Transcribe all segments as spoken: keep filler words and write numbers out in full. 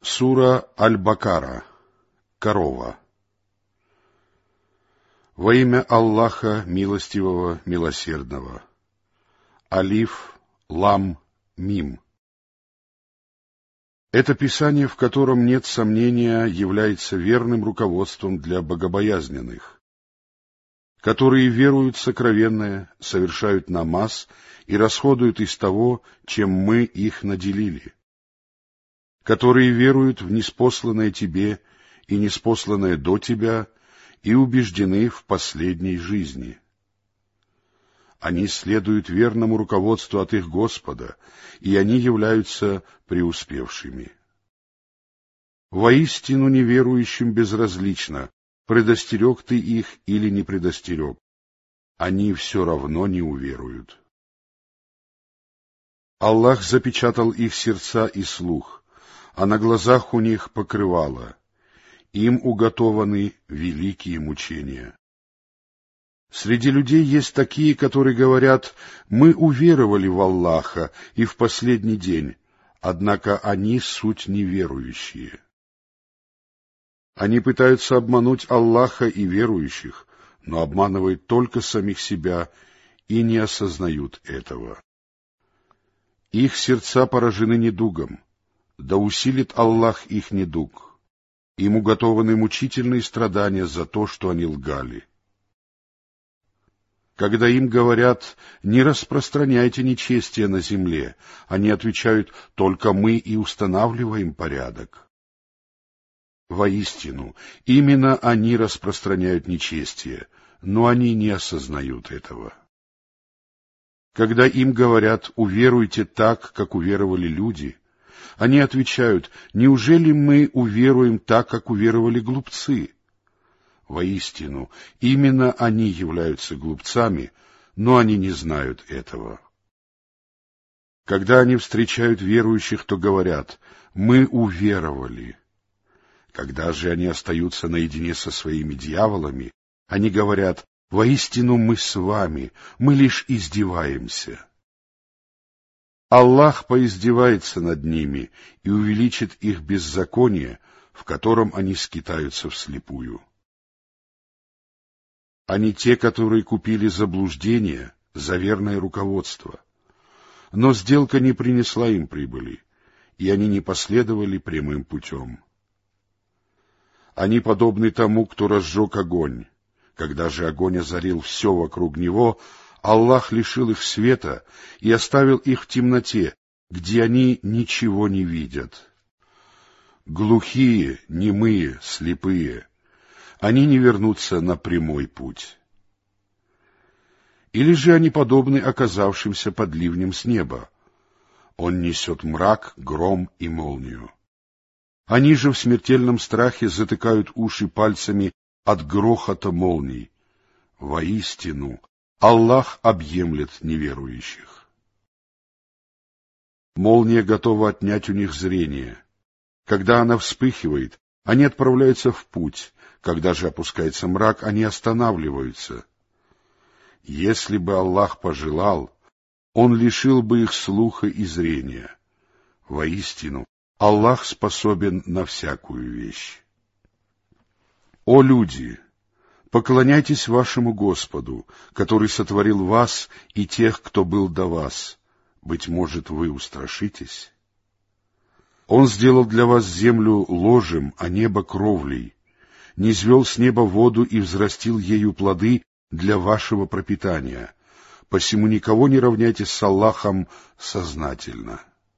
Сура Аль-Бакара. Корова. Во имя Аллаха Милостивого, Милосердного. Алиф, Лам, Мим. Это писание, в котором нет сомнения, является верным руководством для богобоязненных, которые веруют в сокровенное, совершают намаз и расходуют из того, чем мы их наделили, которые веруют в ниспосланное тебе и ниспосланное до тебя и убеждены в последней жизни. Они следуют верному руководству от их Господа, и они являются преуспевшими. Воистину неверующим безразлично, предостерег ты их или не предостерег. Они все равно не уверуют. Аллах запечатал их сердца и слух, а на глазах у них покрывало. Им уготованы великие мучения. Среди людей есть такие, которые говорят: «Мы уверовали в Аллаха и в последний день», однако они суть неверующие. Они пытаются обмануть Аллаха и верующих, но обманывают только самих себя и не осознают этого. Их сердца поражены недугом, да усилит Аллах их недуг. Им уготованы мучительные страдания за то, что они лгали. Когда им говорят: «Не распространяйте нечестие на земле», они отвечают: «Только мы и устанавливаем порядок». Воистину, именно они распространяют нечестие, но они не осознают этого. Когда им говорят: «Уверуйте так, как уверовали люди», они отвечают: «Неужели мы уверуем так, как уверовали глупцы?» Воистину, именно они являются глупцами, но они не знают этого. Когда они встречают верующих, то говорят: «Мы уверовали». Когда же они остаются наедине со своими дьяволами, они говорят: «Воистину мы с вами, мы лишь издеваемся». Аллах поиздевается над ними и увеличит их беззаконие, в котором они скитаются вслепую. Они те, которые купили заблуждение за верное руководство. Но сделка не принесла им прибыли, и они не последовали прямым путем. Они подобны тому, кто разжег огонь. Когда же огонь озарил все вокруг него, Аллах лишил их света и оставил их в темноте, где они ничего не видят. Глухие, немые, слепые, они не вернутся на прямой путь. Или же они подобны оказавшимся под ливнем с неба. Он несет мрак, гром и молнию. Они же в смертельном страхе затыкают уши пальцами от грохота молний. Воистину, Аллах объемлет неверующих. Молния готова отнять у них зрение. Когда она вспыхивает, они отправляются в путь. Когда же опускается мрак, они останавливаются. Если бы Аллах пожелал, Он лишил бы их слуха и зрения. Воистину, Аллах способен на всякую вещь. О люди! Поклоняйтесь вашему Господу, который сотворил вас и тех, кто был до вас. Быть может, вы устрашитесь? Он сделал для вас землю ложем, а небо кровлей, низвел с неба воду и взрастил ею плоды для вашего пропитания. Посему никого не равняйте с Аллахом сознательно.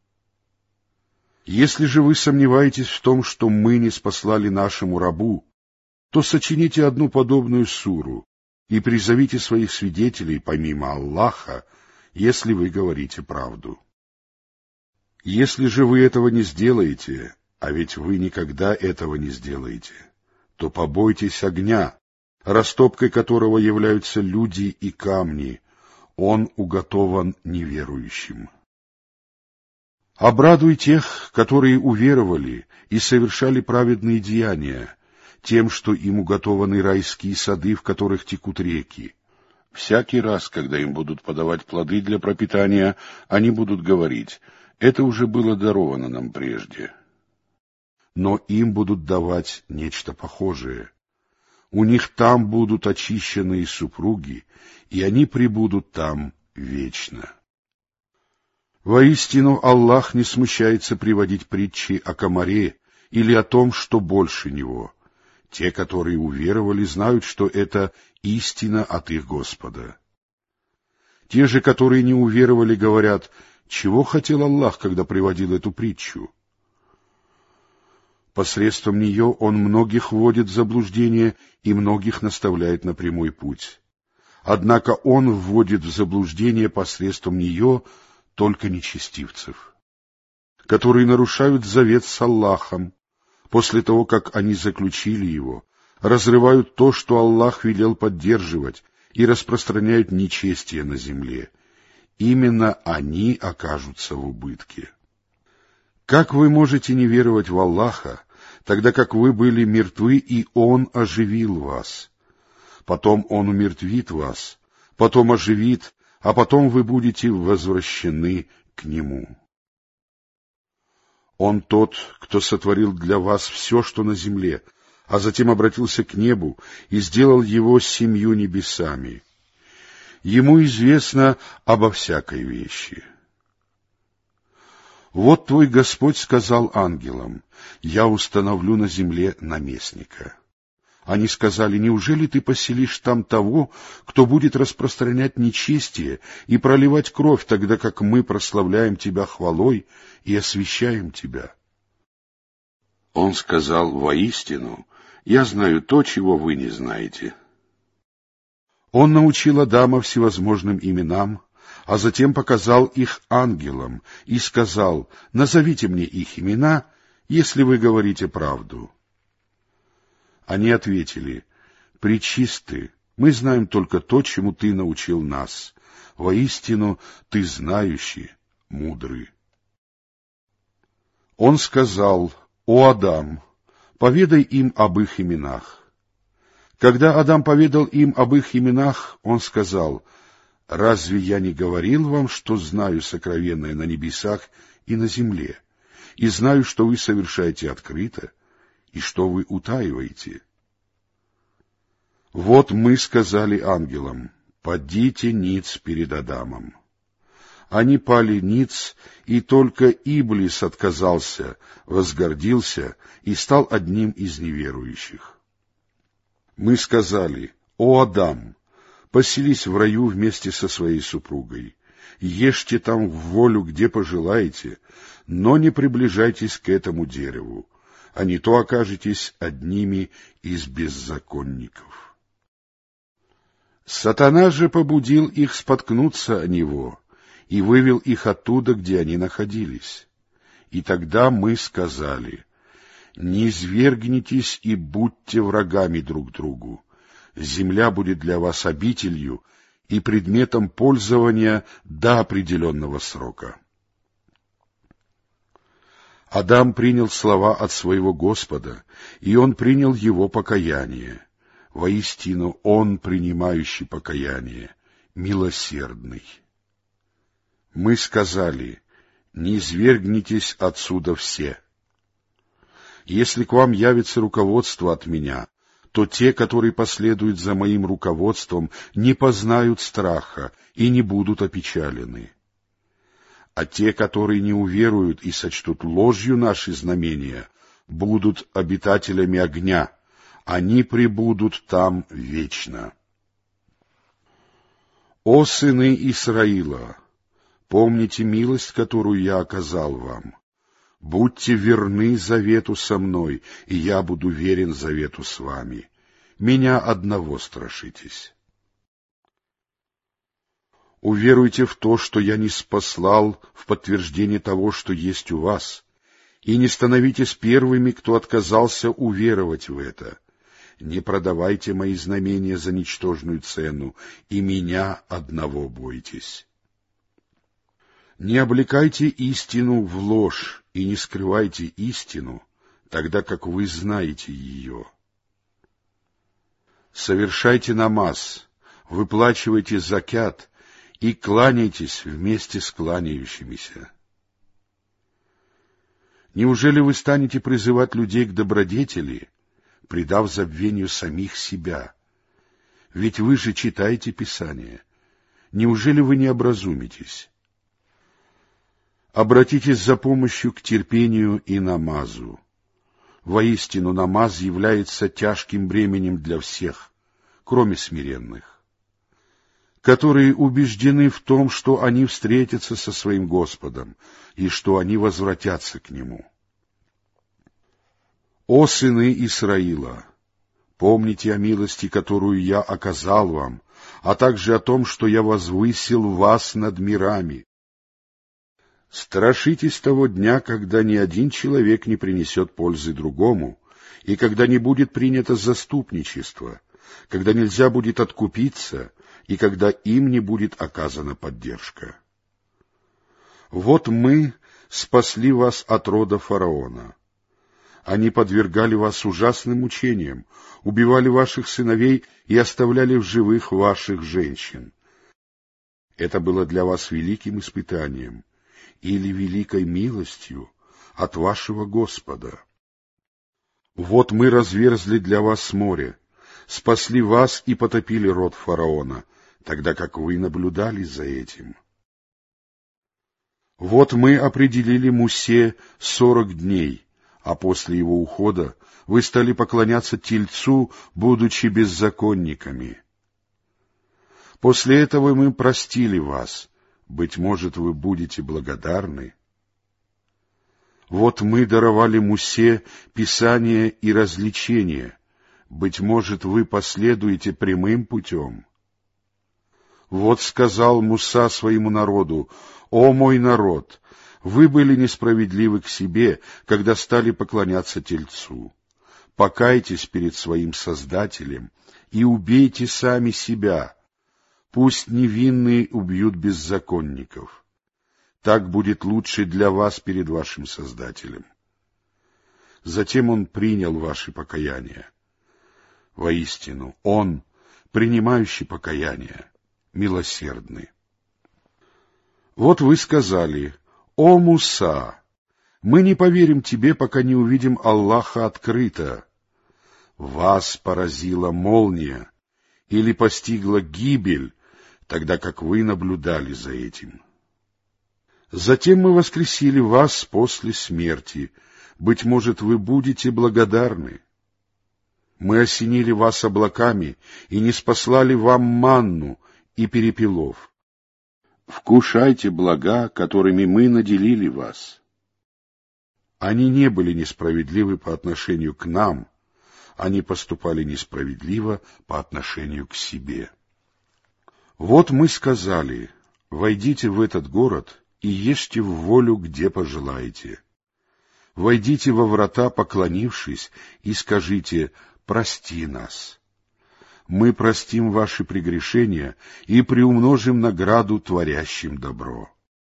Если же вы сомневаетесь в том, что мы ниспослали нашему рабу, то сочините одну подобную суру и призовите своих свидетелей помимо Аллаха, если вы говорите правду. Если же вы этого не сделаете, а ведь вы никогда этого не сделаете, то побойтесь огня, растопкой которого являются люди и камни, он уготован неверующим. Обрадуй тех, которые уверовали и совершали праведные деяния, тем, что им уготованы райские сады, в которых текут реки. Всякий раз, когда им будут подавать плоды для пропитания, они будут говорить: «Это уже было даровано нам прежде». но им будут давать нечто похожее. У них там будут очищенные супруги, и они пребудут там вечно. Воистину, Аллах не смущается приводить притчи о комаре или о том, что больше него. Те, которые уверовали, знают, что это истина от их Господа. Те же, которые не уверовали, говорят: чего хотел Аллах, когда приводил эту притчу? Посредством нее Он многих вводит в заблуждение и многих наставляет на прямой путь. Однако Он вводит в заблуждение посредством нее только нечестивцев, которые нарушают завет с Аллахом, после того, как они заключили его, разрывают то, что Аллах велел поддерживать, и распространяют нечестие на земле. Именно они окажутся в убытке. Как вы можете не веровать в Аллаха, тогда как вы были мертвы, и Он оживил вас? Потом Он умертвит вас, потом оживит, а потом вы будете возвращены к Нему. Он тот, кто сотворил для вас все, что на земле, а затем обратился к небу и сделал его семью небесами. Ему известно обо всякой вещи. Вот твой Господь сказал ангелам: «Я установлю на земле наместника». Они сказали: «Неужели ты поселишь там того, кто будет распространять нечестие и проливать кровь, тогда как мы прославляем тебя хвалой и освящаем тебя?» Он сказал: «Воистину, я знаю то, чего вы не знаете». Он научил Адама всевозможным именам, а затем показал их ангелам и сказал: «Назовите мне их имена, если вы говорите правду». Они ответили: «Пречисты, мы знаем только то, чему ты научил нас. Воистину, ты знающий, мудрый». Он сказал: «О Адам, поведай им об их именах». Когда Адам поведал им об их именах, он сказал: «Разве я не говорил вам, что знаю сокровенное на небесах и на земле, и знаю, что вы совершаете открыто, и что вы утаиваете?» Вот мы сказали ангелам: «Падите ниц перед Адамом». Они пали ниц, и только Иблис отказался, возгордился и стал одним из неверующих. Мы сказали: «О Адам, поселись в раю вместе со своей супругой, ешьте там в волю, где пожелаете, но не приближайтесь к этому дереву, а не то окажетесь одними из беззаконников». Сатана же побудил их споткнуться о него и вывел их оттуда, где они находились. И тогда мы сказали: «Не извергнитесь и будьте врагами друг другу. Земля будет для вас обителью и предметом пользования до определенного срока». Адам принял слова от своего Господа, и он принял его покаяние. Воистину, он, принимающий покаяние, милосердный. Мы сказали: «Не извергнитесь отсюда все. Если к вам явится руководство от меня, то те, которые последуют за моим руководством, не познают страха и не будут опечалены. А те, которые не уверуют и сочтут ложью наши знамения, будут обитателями огня, они пребудут там вечно». О сыны Исраила, помните милость, которую я оказал вам. Будьте верны завету со мной, и я буду верен завету с вами. Меня одного страшитесь. Уверуйте в то, что я ниспослал в подтверждение того, что есть у вас, и не становитесь первыми, кто отказался уверовать в это. Не продавайте мои знамения за ничтожную цену, и меня одного бойтесь. Не облекайте истину в ложь и не скрывайте истину, тогда как вы знаете ее. Совершайте намаз, выплачивайте закят и кланяйтесь вместе с кланяющимися. Неужели вы станете призывать людей к добродетели, предав забвению самих себя? Ведь вы же читаете Писание. Неужели вы не образумитесь? Обратитесь за помощью к терпению и намазу. Воистину, намаз является тяжким бременем для всех, кроме смиренных, которые убеждены в том, что они встретятся со своим Господом и что они возвратятся к Нему. О сыны Исраила! Помните о милости, которую я оказал вам, а также о том, что я возвысил вас над мирами. Страшитесь того дня, когда ни один человек не принесет пользы другому, и когда не будет принято заступничество, когда нельзя будет откупиться, и когда им не будет оказана поддержка. Вот мы спасли вас от рода фараона. Они подвергали вас ужасным мучениям, убивали ваших сыновей и оставляли в живых ваших женщин. Это было для вас великим испытанием или великой милостью от вашего Господа. Вот мы разверзли для вас море, спасли вас и потопили род фараона, тогда как вы наблюдали за этим. Вот мы определили Мусе сорок дней, а после его ухода вы стали поклоняться Тельцу, будучи беззаконниками. После этого мы простили вас, быть может, вы будете благодарны. Вот мы даровали Мусе Писание и развлечение, быть может, вы последуете прямым путем. Вот сказал Муса своему народу: «О мой народ! Вы были несправедливы к себе, когда стали поклоняться Тельцу. Покайтесь перед своим Создателем и убейте сами себя. Пусть невинные убьют беззаконников. Так будет лучше для вас перед вашим Создателем». Затем он принял ваши покаяния. Воистину, он, принимающий покаяние, милосердный. Вот вы сказали: «О Муса, мы не поверим тебе, пока не увидим Аллаха открыто». Вас поразила молния или постигла гибель, тогда как вы наблюдали за этим. Затем мы воскресили вас после смерти, быть может, вы будете благодарны. Мы осенили вас облаками и ниспослали вам манну и перепелов. Вкушайте блага, которыми мы наделили вас. Они не были несправедливы по отношению к нам, они поступали несправедливо по отношению к себе. Вот мы сказали: войдите в этот город и ешьте в волю, где пожелаете. Войдите во врата, поклонившись, и скажите: прости нас. Мы простим ваши прегрешения и приумножим награду творящим добро.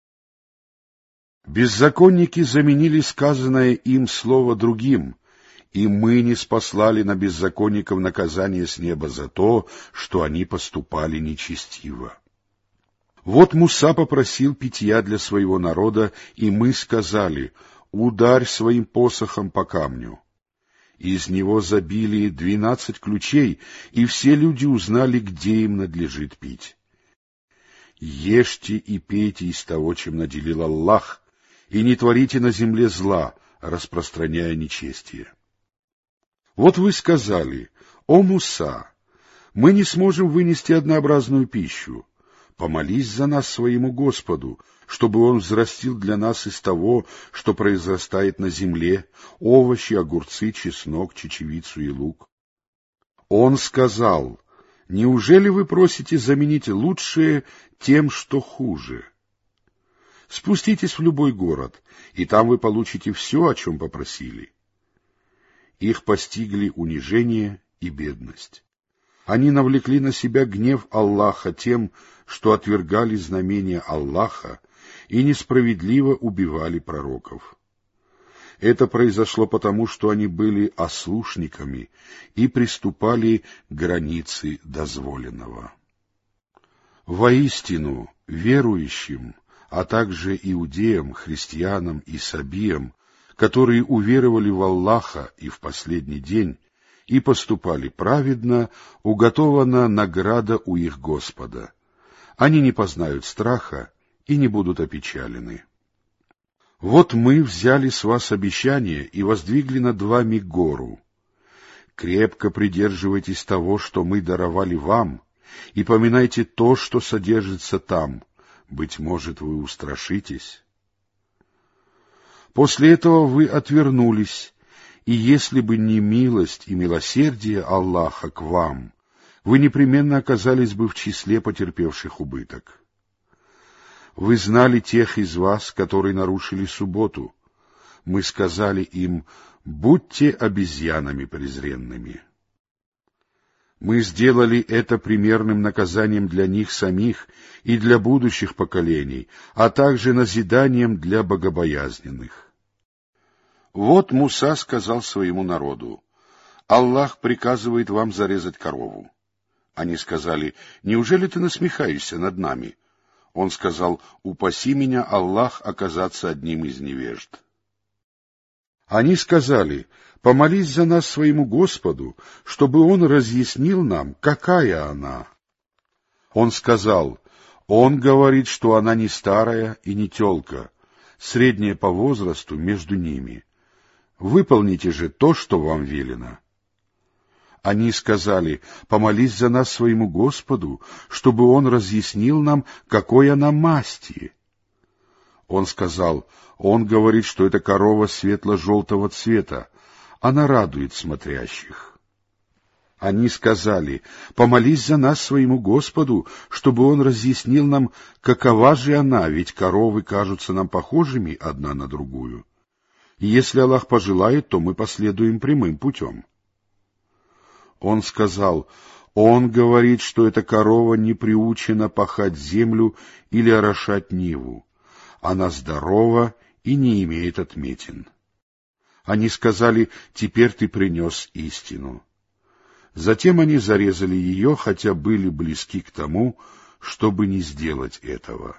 Беззаконники заменили сказанное им слово другим, и мы не спаслали на беззаконников наказание с неба за то, что они поступали нечестиво. Вот Муса попросил питья для своего народа, и мы сказали: ударь своим посохом по камню. Из него забили двенадцать ключей, и все люди узнали, где им надлежит пить. Ешьте и пейте из того, чем наделил Аллах, и не творите на земле зла, распространяя нечестие. Вот вы сказали: «О Муса, мы не сможем вынести однообразную пищу. Помолись за нас своему Господу, чтобы Он взрастил для нас из того, что произрастает на земле, овощи, огурцы, чеснок, чечевицу и лук». Он сказал: «Неужели вы просите заменить лучшее тем, что хуже? Спуститесь в любой город, и там вы получите все, о чем попросили». Их постигли унижение и бедность. Они навлекли на себя гнев Аллаха тем, что отвергали знамения Аллаха и несправедливо убивали пророков. Это произошло потому, что они были ослушниками и приступали к границе дозволенного. Воистину, верующим, а также иудеям, христианам и сабиям, которые уверовали в Аллаха и в последний день, и поступали праведно, уготована награда у их Господа. Они не познают страха и не будут опечалены. Вот мы взяли с вас обещание и воздвигли над вами гору. Крепко придерживайтесь того, что мы даровали вам, и поминайте то, что содержится там. Быть может, вы устрашитесь. После этого вы отвернулись, и если бы не милость и милосердие Аллаха к вам, вы непременно оказались бы в числе потерпевших убыток. Вы знали тех из вас, которые нарушили субботу. Мы сказали им: будьте обезьянами презренными. Мы сделали это примерным наказанием для них самих и для будущих поколений, а также назиданием для богобоязненных. Вот Муса сказал своему народу: Аллах приказывает вам зарезать корову. Они сказали: неужели ты насмехаешься над нами? Он сказал: упаси меня, Аллах, оказаться одним из невежд. Они сказали: помолись за нас своему Господу, чтобы Он разъяснил нам, какая она. Он сказал: Он говорит, что она не старая и не тёлка, средняя по возрасту между ними. Выполните же то, что вам велено. Они сказали: помолись за нас своему Господу, чтобы Он разъяснил нам, какой она масти. Он сказал: Он говорит, что это корова светло-желтого цвета, она радует смотрящих. Они сказали: помолись за нас своему Господу, чтобы Он разъяснил нам, какова же она, ведь коровы кажутся нам похожими одна на другую. И если Аллах пожелает, то мы последуем прямым путем. Он сказал: Он говорит, что эта корова не приучена пахать землю или орошать ниву. Она здорова и не имеет отметин. Они сказали: теперь ты принес истину. Затем они зарезали ее, хотя были близки к тому, чтобы не сделать этого.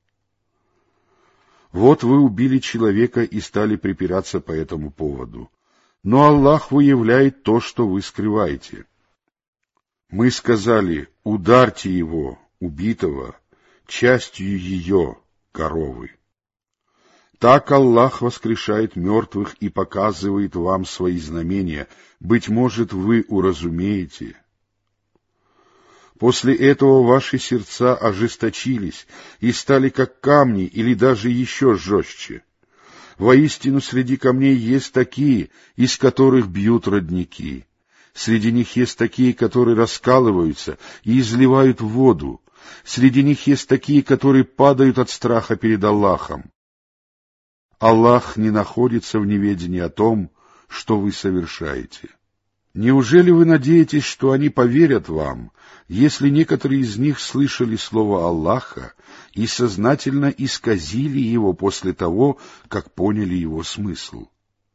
Вот вы убили человека и стали припираться по этому поводу. Но Аллах выявляет то, что вы скрываете. Мы сказали: ударьте его, убитого, частью ее, коровы. Так Аллах воскрешает мертвых и показывает вам свои знамения. Быть может, вы уразумеете. После этого ваши сердца ожесточились и стали как камни или даже еще жестче. Воистину, среди камней есть такие, из которых бьют родники. Среди них есть такие, которые раскалываются и изливают в воду. Среди них есть такие, которые падают от страха перед Аллахом. Аллах не находится в неведении о том, что вы совершаете. Неужели вы надеетесь, что они поверят вам, если некоторые из них слышали слово Аллаха и сознательно исказили его после того, как поняли его смысл?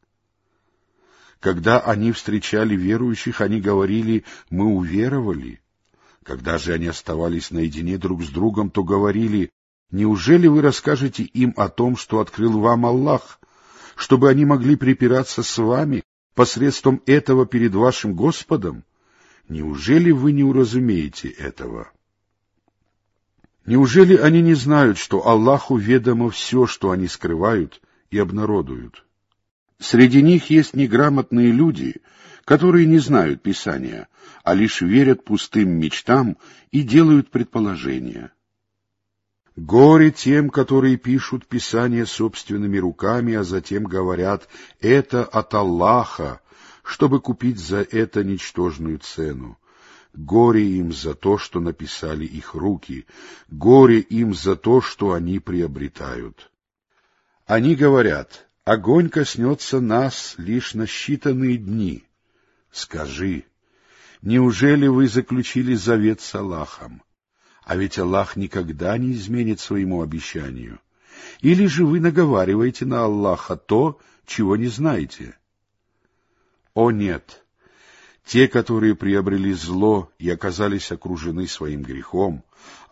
Когда они встречали верующих, они говорили: «Мы уверовали». Когда же они оставались наедине друг с другом, то говорили: «Неужели вы расскажете им о том, что открыл вам Аллах, чтобы они могли припираться с вами посредством этого перед вашим Господом? Неужели вы не уразумеете этого?» Неужели они не знают, что Аллаху ведомо все, что они скрывают и обнародуют? Среди них есть неграмотные люди, которые не знают Писания, а лишь верят пустым мечтам и делают предположения. Горе тем, которые пишут Писание собственными руками, а затем говорят: «Это от Аллаха», чтобы купить за это ничтожную цену. Горе им за то, что написали их руки, горе им за то, что они приобретают. Они говорят: огонь коснется нас лишь на считанные дни. Скажи: неужели вы заключили завет с Аллахом? А ведь Аллах никогда не изменит своему обещанию. Или же вы наговариваете на Аллаха то, чего не знаете? О нет! Те, которые приобрели зло и оказались окружены своим грехом,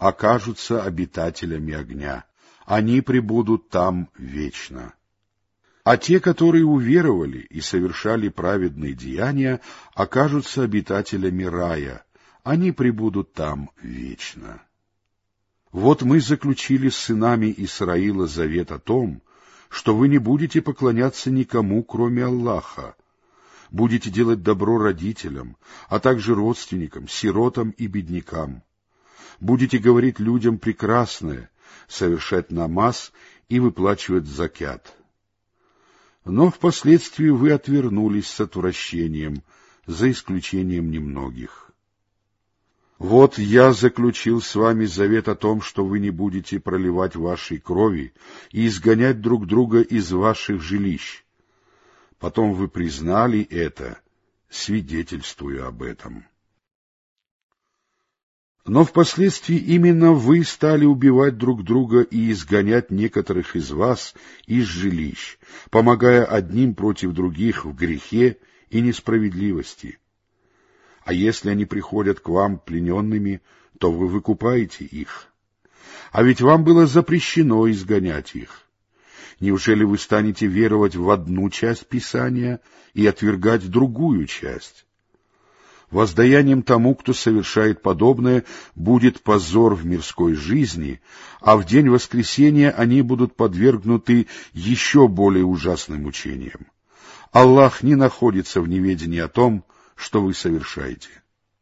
окажутся обитателями огня. Они пребудут там вечно. А те, которые уверовали и совершали праведные деяния, окажутся обитателями рая, они пребудут там вечно. Вот мы заключили с сынами Исраила завет о том, что вы не будете поклоняться никому, кроме Аллаха, будете делать добро родителям, а также родственникам, сиротам и беднякам, будете говорить людям прекрасное, совершать намаз и выплачивать закят. Но впоследствии вы отвернулись с отвращением, за исключением немногих. Вот я заключил с вами завет о том, что вы не будете проливать вашей крови и изгонять друг друга из ваших жилищ. Потом вы признали это, свидетельствуя об этом. Но впоследствии именно вы стали убивать друг друга и изгонять некоторых из вас из жилищ, помогая одним против других в грехе и несправедливости. А если они приходят к вам плененными, то вы выкупаете их. А ведь вам было запрещено изгонять их. Неужели вы станете веровать в одну часть Писания и отвергать другую часть? Воздаянием тому, кто совершает подобное, будет позор в мирской жизни, а в день воскресения они будут подвергнуты еще более ужасным мучениям. Аллах не находится в неведении о том, что вы совершаете.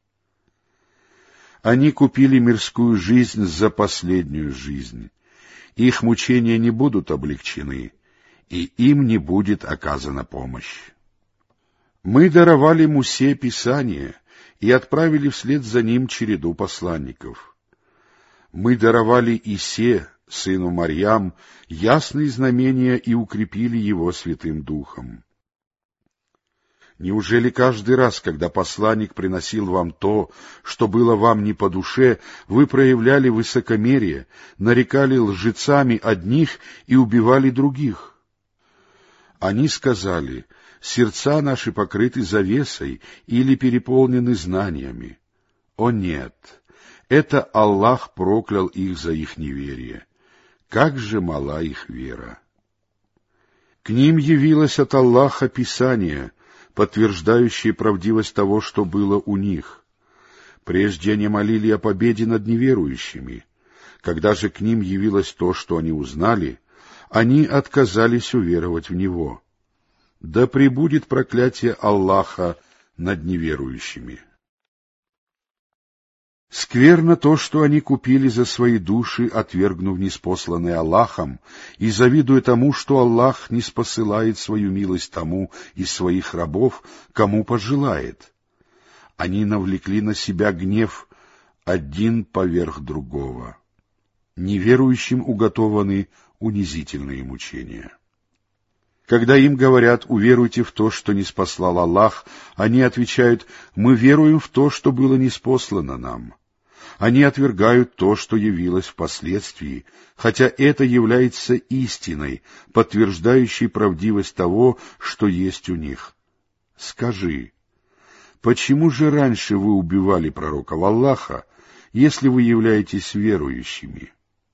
Они купили мирскую жизнь за последнюю жизнь. Их мучения не будут облегчены, и им не будет оказана помощь. Мы даровали Мусе Писание и отправили вслед за ним череду посланников. Мы даровали Исе, сыну Марьям, ясные знамения и укрепили его Святым Духом. Неужели каждый раз, когда посланник приносил вам то, что было вам не по душе, вы проявляли высокомерие, нарекали лжецами одних и убивали других? Они сказали: сердца наши покрыты завесой или переполнены знаниями. О нет! Это Аллах проклял их за их неверие. Как же мала их вера! К ним явилось от Аллаха Писание, подтверждающие правдивость того, что было у них. Прежде они молили о победе над неверующими. Когда же к ним явилось то, что они узнали, они отказались уверовать в него. Да пребудет проклятие Аллаха над неверующими. Скверно то, что они купили за свои души, отвергнув ниспосланное Аллахом, и завидуя тому, что Аллах не спосылает свою милость тому из своих рабов, кому пожелает. Они навлекли на себя гнев один поверх другого. Неверующим уготованы унизительные мучения. Когда им говорят: уверуйте в то, что ниспослал Аллах, они отвечают: мы веруем в то, что было ниспослано нам. Они отвергают то, что явилось впоследствии, хотя это является истиной, подтверждающей правдивость того, что есть у них. Скажи, почему же раньше вы убивали пророков Аллаха, если вы являетесь верующими?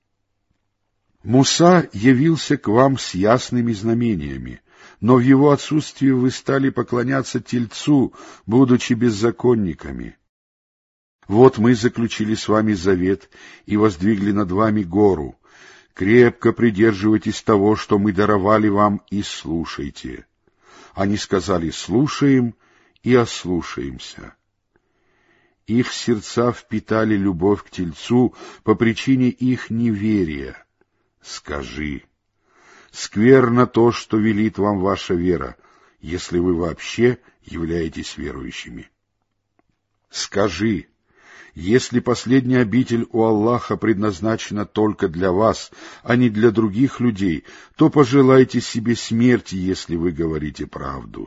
Муса явился к вам с ясными знамениями, но в его отсутствии вы стали поклоняться тельцу, будучи беззаконниками. Вот мы заключили с вами завет и воздвигли над вами гору. Крепко придерживайтесь того, что мы даровали вам, и слушайте. Они сказали: слушаем и ослушаемся. Их сердца впитали любовь к тельцу по причине их неверия. Скажи: скверно то, что велит вам ваша вера, если вы вообще являетесь верующими. Скажи: если последняя обитель у Аллаха предназначена только для вас, а не для других людей, то пожелайте себе смерти, если вы говорите правду.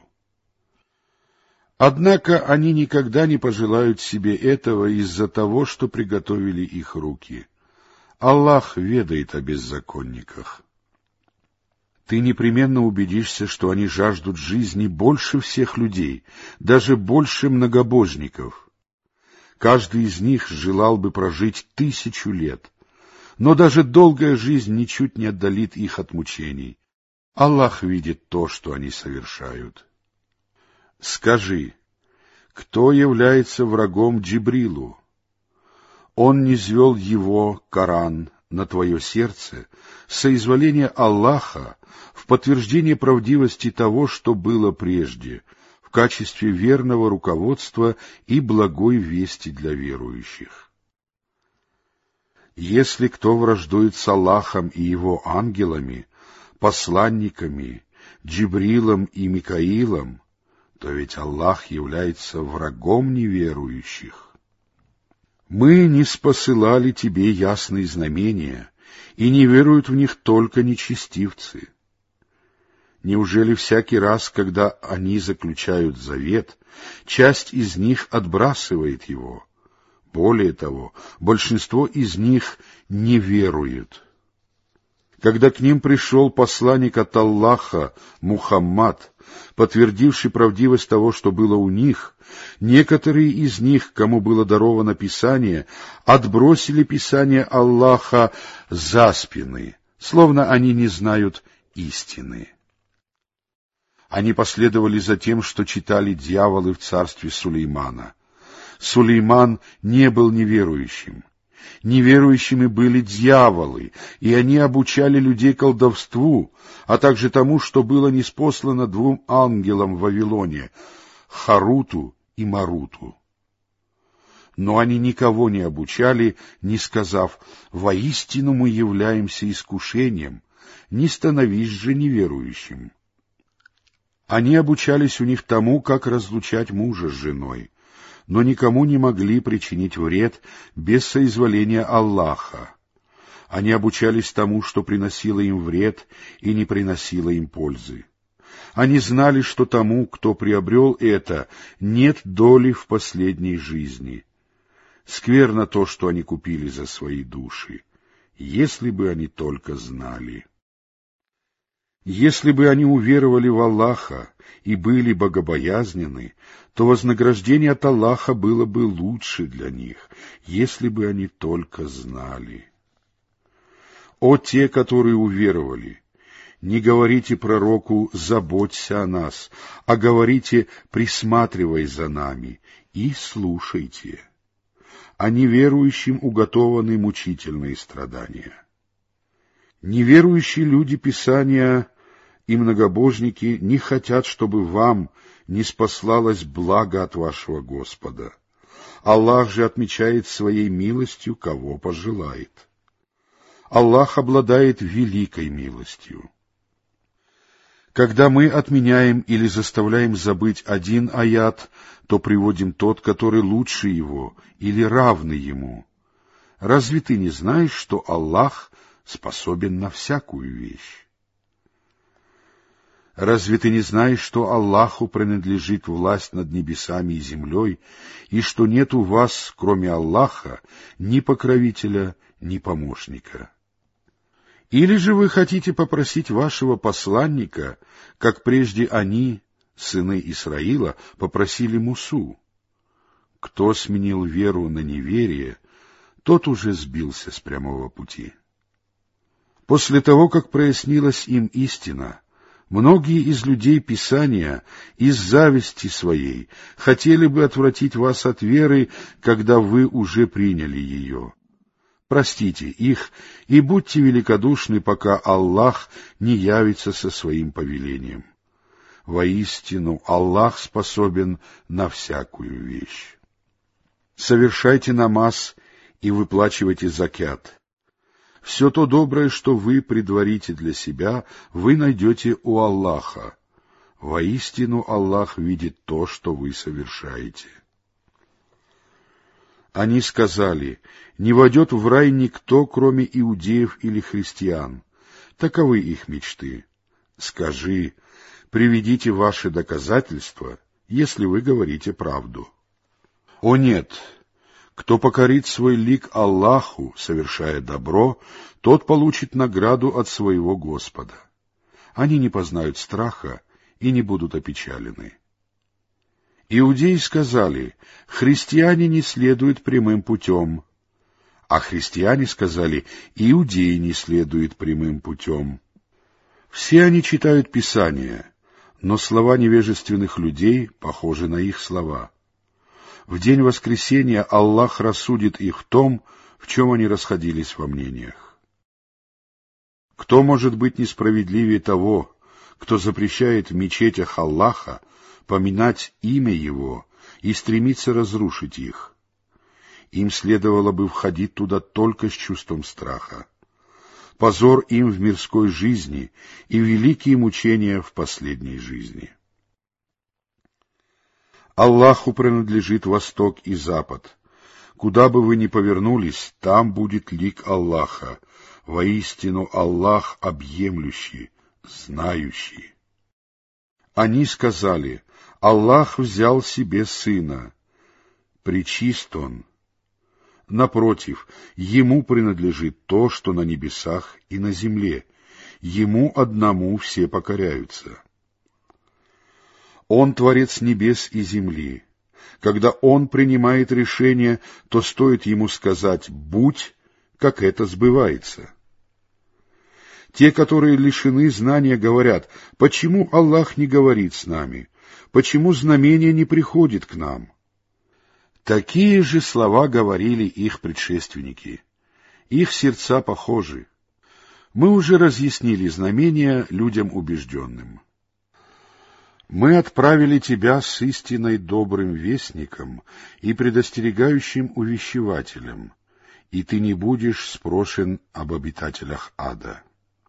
Однако они никогда не пожелают себе этого из-за того, что приготовили их руки. Аллах ведает о беззаконниках. Ты непременно убедишься, что они жаждут жизни больше всех людей, даже больше многобожников. Каждый из них желал бы прожить тысячу лет, но даже долгая жизнь ничуть не отдалит их от мучений. Аллах видит то, что они совершают. Скажи, кто является врагом Джибрилу? Он низвел его, Коран, на твое сердце, соизволение Аллаха в подтверждение правдивости того, что было прежде, в качестве верного руководства и благой вести для верующих. Если кто враждует с Аллахом и его ангелами, посланниками, Джибрилом и Микаилом, то ведь Аллах является врагом неверующих. Мы не спосылали тебе ясные знамения, и не веруют в них только нечестивцы. Неужели всякий раз, когда они заключают завет, часть из них отбрасывает его? Более того, большинство из них не веруют. Когда к ним пришел посланник от Аллаха, Мухаммад, подтвердивший правдивость того, что было у них, некоторые из них, кому было даровано Писание, отбросили Писание Аллаха за спины, словно они не знают истины. Они последовали за тем, что читали дьяволы в царстве Сулеймана. Сулейман не был неверующим. Неверующими были дьяволы, и они обучали людей колдовству, а также тому, что было ниспослано двум ангелам в Вавилоне — Харуту и Маруту. Но они никого не обучали, не сказав: «Воистину мы являемся искушением, не становись же неверующим». Они обучались у них тому, как разлучать мужа с женой, но никому не могли причинить вред без соизволения Аллаха. Они обучались тому, что приносило им вред и не приносило им пользы. Они знали, что тому, кто приобрел это, нет доли в последней жизни. Скверно то, что они купили за свои души, если бы они только знали. Если бы они уверовали в Аллаха и были богобоязненны, то вознаграждение от Аллаха было бы лучше для них, если бы они только знали. О те, которые уверовали! Не говорите пророку «заботься о нас», а говорите «присматривай за нами» и слушайте. А неверующим уготованы мучительные страдания. Неверующие люди Писания и многобожники не хотят, чтобы вам ниспослалось благо от вашего Господа. Аллах же отмечает своей милостью, кого пожелает. Аллах обладает великой милостью. Когда мы отменяем или заставляем забыть один аят, то приводим тот, который лучше его или равный ему. Разве ты не знаешь, что Аллах способен на всякую вещь? Разве ты не знаешь, что Аллаху принадлежит власть над небесами и землей, и что нет у вас, кроме Аллаха, ни покровителя, ни помощника? Или же вы хотите попросить вашего посланника, как прежде они, сыны Исраила, попросили Мусу? Кто сменил веру на неверие, тот уже сбился с прямого пути. После того, как прояснилась им истина, многие из людей Писания из зависти своей хотели бы отвратить вас от веры, когда вы уже приняли ее. Простите их и будьте великодушны, пока Аллах не явится со своим повелением. Воистину, Аллах способен на всякую вещь. Совершайте намаз и выплачивайте закят. Все то доброе, что вы предварите для себя, вы найдете у Аллаха. Воистину, Аллах видит то, что вы совершаете. Они сказали: не войдет в рай никто, кроме иудеев или христиан. Таковы их мечты. Скажи: приведите ваши доказательства, если вы говорите правду. О нет! Кто покорит свой лик Аллаху, совершая добро, тот получит награду от своего Господа. Они не познают страха и не будут опечалены. Иудеи сказали: христиане не следуют прямым путем. А христиане сказали: иудеи не следуют прямым путем. Все они читают Писание, но слова невежественных людей похожи на их слова. В день воскресения Аллах рассудит их в том, в чем они расходились во мнениях. Кто может быть несправедливее того, кто запрещает в мечетях Аллаха поминать имя Его и стремится разрушить их? Им следовало бы входить туда только с чувством страха. Позор им в мирской жизни и великие мучения в последней жизни. Аллаху принадлежит восток и запад. Куда бы вы ни повернулись, там будет лик Аллаха. Воистину Аллах объемлющий, знающий. Они сказали: Аллах взял себе сына. Пречист он. Напротив, Ему принадлежит то, что на небесах и на земле. Ему одному все покоряются. Он Творец небес и земли. Когда Он принимает решение, то стоит Ему сказать «будь», как это сбывается. Те, которые лишены знания, говорят: почему Аллах не говорит с нами? Почему знамение не приходит к нам? Такие же слова говорили их предшественники. Их сердца похожи. Мы уже разъяснили знамения людям убежденным. Мы отправили тебя с истинной добрым вестником и предостерегающим увещевателем, и ты не будешь спрошен об обитателях ада.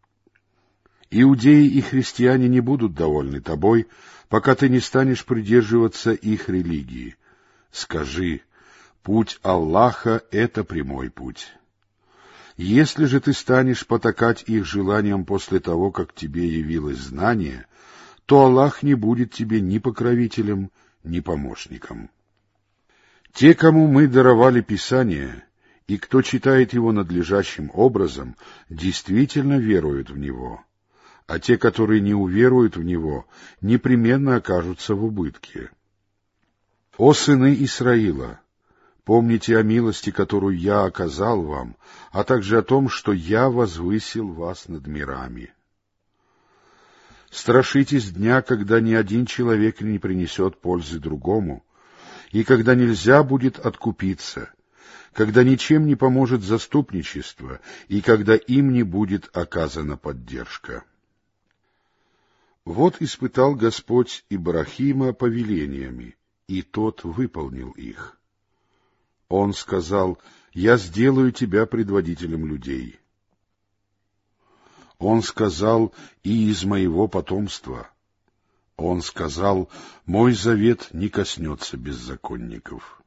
Иудеи и христиане не будут довольны тобой, пока ты не станешь придерживаться их религии. Скажи: путь Аллаха — это прямой путь. Если же ты станешь потакать их желаниям после того, как тебе явилось знание, то Аллах не будет тебе ни покровителем, ни помощником. Те, кому мы даровали Писание, и кто читает его надлежащим образом, действительно веруют в него, а те, которые не уверуют в него, непременно окажутся в убытке. О сыны Исраила! Помните о милости, которую я оказал вам, а также о том, что я возвысил вас над мирами. Страшитесь дня, когда ни один человек не принесет пользы другому, и когда нельзя будет откупиться, когда ничем не поможет заступничество, и когда им не будет оказана поддержка. Вот испытал Господь Ибрахима повелениями, и тот выполнил их. Он сказал: «Я сделаю тебя предводителем людей». Он сказал: «И из моего потомства». Он сказал: «Мой завет не коснется беззаконников».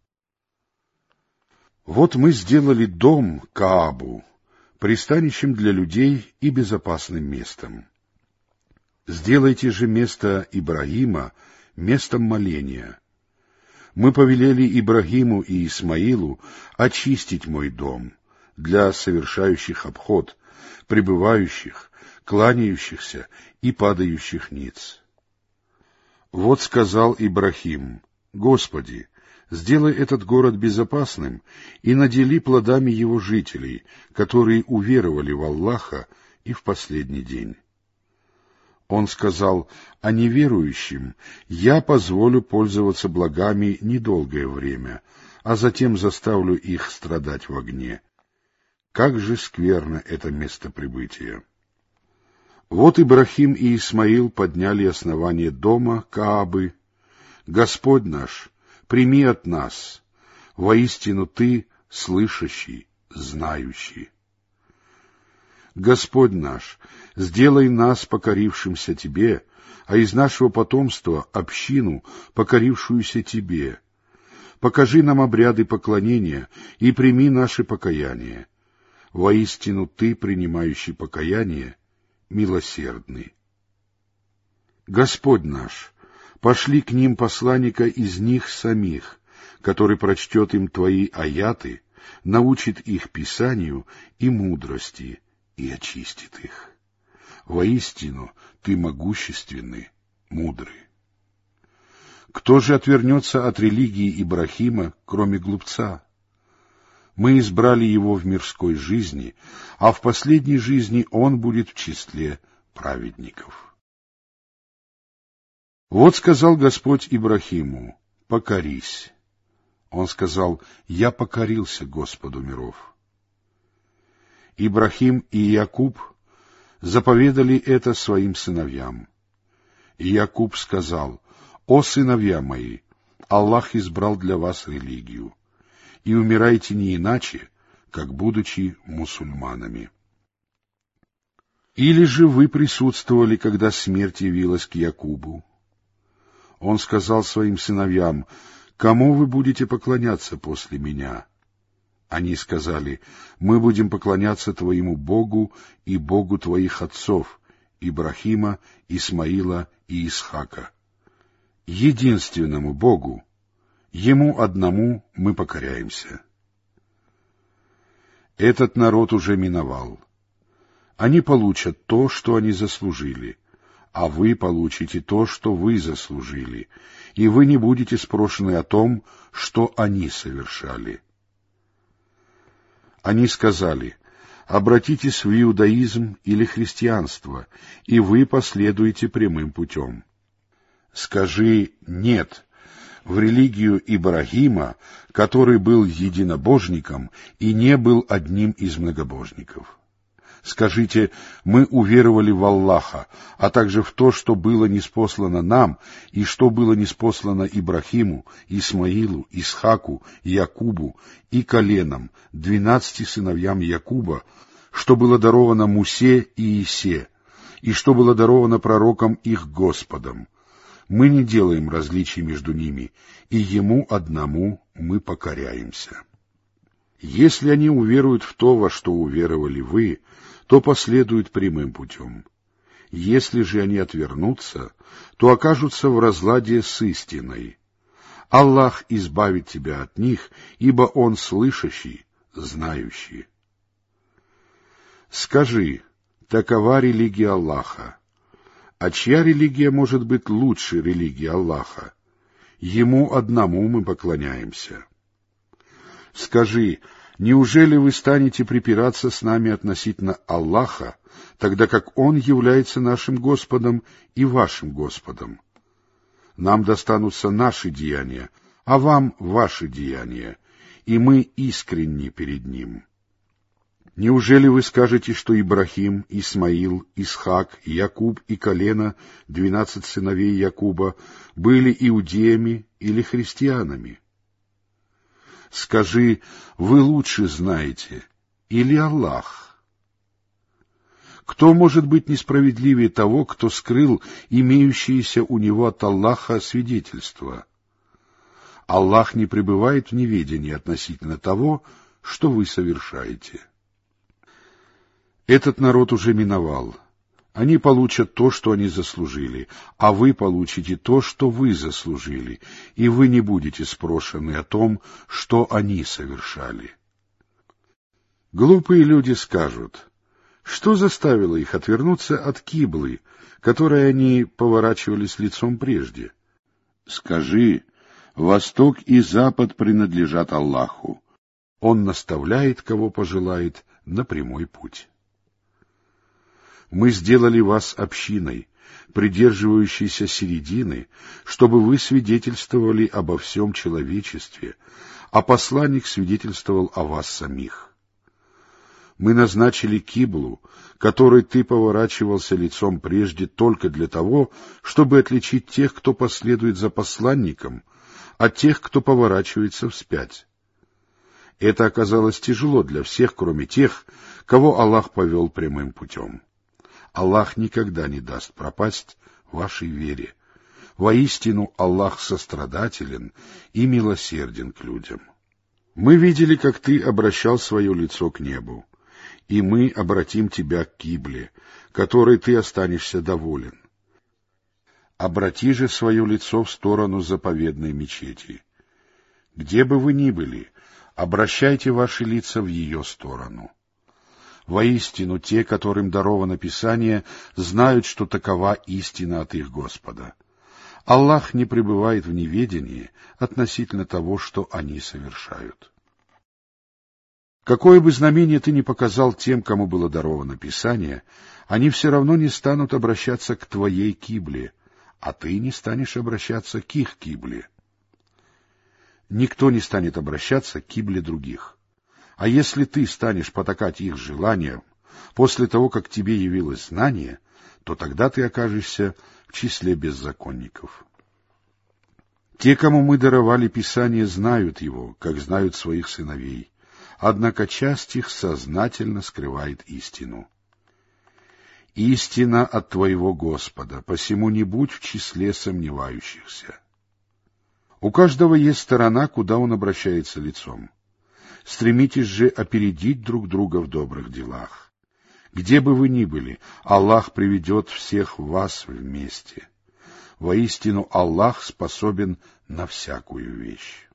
Вот мы сделали дом, Каабу, пристанищем для людей и безопасным местом. Сделайте же место Ибрагима местом моления. Мы повелели Ибрагиму и Исмаилу очистить мой дом для совершающих обход, пребывающих, кланяющихся и падающих ниц. Вот сказал Ибрахим: «Господи, сделай этот город безопасным и надели плодами его жителей, которые уверовали в Аллаха и в последний день». Он сказал: «А неверующим я позволю пользоваться благами недолгое время, а затем заставлю их страдать в огне. Как же скверно это место прибытия!» Вот Ибрахим и Исмаил подняли основание дома Каабы. «Господь наш, прими от нас, воистину Ты слышащий, знающий. Господь наш, сделай нас покорившимся Тебе, а из нашего потомства общину, покорившуюся Тебе. Покажи нам обряды поклонения и прими наше покаяние. Воистину Ты, принимающий покаяние, милосердный. Господь наш, пошли к ним посланника из них самих, который прочтет им Твои аяты, научит их писанию и мудрости, и очистит их. Воистину, Ты могущественный, мудрый. Кто же отвернется от религии Ибрахима, кроме глупца? Мы избрали его в мирской жизни, а в последней жизни он будет в числе праведников. Вот сказал Господь Ибрахиму: покорись. Он сказал: я покорился Господу миров. Ибрахим и Якуб заповедали это своим сыновьям. И Якуб сказал: о сыновья мои, Аллах избрал для вас религию, и умирайте не иначе, как будучи мусульманами. Или же вы присутствовали, когда смерть явилась к Якубу? Он сказал своим сыновьям: кому вы будете поклоняться после меня? Они сказали: мы будем поклоняться твоему Богу и Богу твоих отцов, Ибрахима, Исмаила и Исхака, единственному Богу, Ему одному мы покоряемся. Этот народ уже миновал. Они получат то, что они заслужили, а вы получите то, что вы заслужили, и вы не будете спрошены о том, что они совершали. Они сказали: обратитесь в иудаизм или христианство, и вы последуете прямым путем. Скажи: нет, в религию Ибрахима, который был единобожником и не был одним из многобожников. Скажите: мы уверовали в Аллаха, а также в то, что было ниспослано нам, и что было ниспослано Ибрахиму, Исмаилу, Исхаку, Якубу и коленам, двенадцати сыновьям Якуба, что было даровано Мусе и Исе, и что было даровано пророкам их Господом. Мы не делаем различий между ними, и Ему одному мы покоряемся. Если они уверуют в то, во что уверовали вы, то последуют прямым путем. Если же они отвернутся, то окажутся в разладе с истиной. Аллах избавит тебя от них, ибо Он слышащий, знающий. Скажи: такова религия Аллаха. А чья религия может быть лучше религии Аллаха? Ему одному мы поклоняемся. Скажи: неужели вы станете припираться с нами относительно Аллаха, тогда как Он является нашим Господом и вашим Господом? Нам достанутся наши деяния, а вам ваши деяния, и мы искренни перед Ним. Неужели вы скажете, что Ибрахим, Исмаил, Исхак, Якуб и колено, двенадцать сыновей Якуба, были иудеями или христианами? Скажи: вы лучше знаете, или Аллах? Кто может быть несправедливее того, кто скрыл имеющиеся у него от Аллаха свидетельства? Аллах не пребывает в неведении относительно того, что вы совершаете. Этот народ уже миновал. Они получат то, что они заслужили, а вы получите то, что вы заслужили, и вы не будете спрошены о том, что они совершали. Глупые люди скажут: что заставило их отвернуться от киблы, которой они поворачивались лицом прежде? Скажи: восток и запад принадлежат Аллаху. Он наставляет, кого пожелает, на прямой путь. Мы сделали вас общиной, придерживающейся середины, чтобы вы свидетельствовали обо всем человечестве, а посланник свидетельствовал о вас самих. Мы назначили киблу, которой ты поворачивался лицом прежде, только для того, чтобы отличить тех, кто последует за посланником, от тех, кто поворачивается вспять. Это оказалось тяжело для всех, кроме тех, кого Аллах повел прямым путем. Аллах никогда не даст пропасть вашей вере. Воистину, Аллах сострадателен и милосерден к людям. Мы видели, как ты обращал свое лицо к небу, и мы обратим тебя к кибле, которой ты останешься доволен. Обрати же свое лицо в сторону заповедной мечети. Где бы вы ни были, обращайте ваши лица в ее сторону. Воистину, те, которым даровано Писание, знают, что такова истина от их Господа. Аллах не пребывает в неведении относительно того, что они совершают. Какое бы знамение ты ни показал тем, кому было даровано Писание, они все равно не станут обращаться к твоей кибле, а ты не станешь обращаться к их кибле. Никто не станет обращаться к кибле других. А если ты станешь потакать их желаниям, после того, как тебе явилось знание, то тогда ты окажешься в числе беззаконников. Те, кому мы даровали Писание, знают его, как знают своих сыновей, однако часть их сознательно скрывает истину. Истина от твоего Господа, посему не будь в числе сомневающихся. У каждого есть сторона, куда он обращается лицом. Стремитесь же опередить друг друга в добрых делах. Где бы вы ни были, Аллах приведет всех вас вместе. Воистину, Аллах способен на всякую вещь.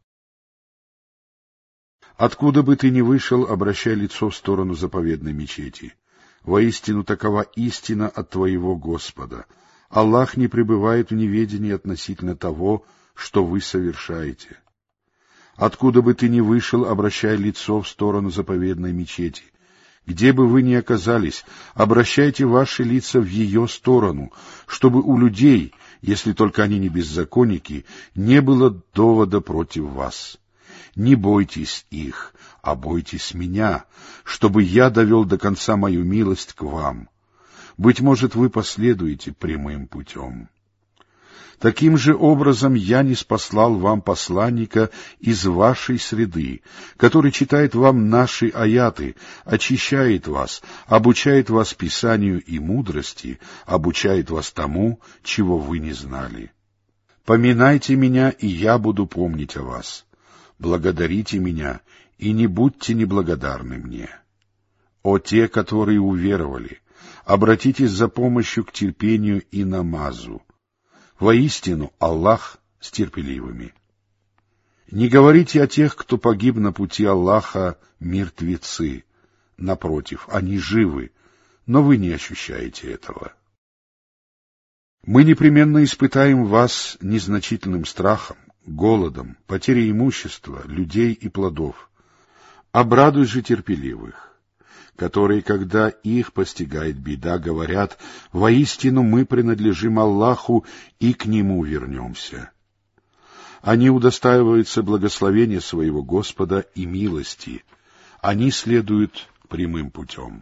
Откуда бы ты ни вышел, обращай лицо в сторону заповедной мечети. Воистину, такова истина от твоего Господа. Аллах не пребывает в неведении относительно того, что вы совершаете. Откуда бы ты ни вышел, обращай лицо в сторону заповедной мечети. Где бы вы ни оказались, обращайте ваши лица в ее сторону, чтобы у людей, если только они не беззаконники, не было довода против вас. Не бойтесь их, а бойтесь меня, чтобы я довел до конца мою милость к вам. Быть может, вы последуете прямым путем. Таким же образом я ниспослал вам посланника из вашей среды, который читает вам наши аяты, очищает вас, обучает вас Писанию и мудрости, обучает вас тому, чего вы не знали. Поминайте меня, и я буду помнить о вас. Благодарите меня, и не будьте неблагодарны мне. О те, которые уверовали, обратитесь за помощью к терпению и намазу. Воистину, Аллах с терпеливыми. Не говорите о тех, кто погиб на пути Аллаха, мертвецы. Напротив, они живы, но вы не ощущаете этого. Мы непременно испытаем вас незначительным страхом, голодом, потерей имущества, людей и плодов. Обрадуй же терпеливых, которые, когда их постигает беда, говорят: «Воистину мы принадлежим Аллаху и к Нему вернемся». Они удостаиваются благословения своего Господа и милости, они следуют прямым путем.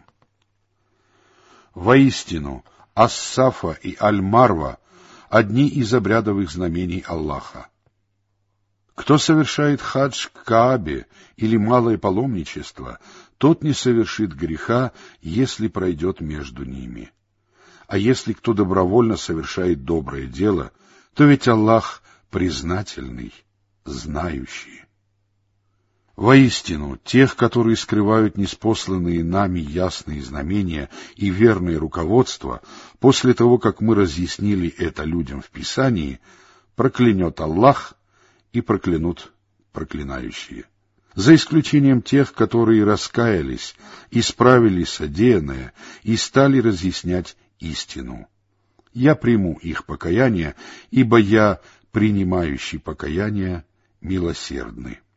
Воистину, Ас-Сафа и Аль-Марва — одни из обрядовых знамений Аллаха. Кто совершает хадж к Каабе или малое паломничество, тот не совершит греха, если пройдет между ними. А если кто добровольно совершает доброе дело, то ведь Аллах признательный, знающий. Воистину, тех, которые скрывают ниспосланные нами ясные знамения и верное руководство, после того, как мы разъяснили это людям в Писании, проклянет Аллах и проклянут проклинающие. За исключением тех, которые раскаялись, исправили содеянное и стали разъяснять истину. Я приму их покаяние, ибо я, принимающий покаяние, милосердный.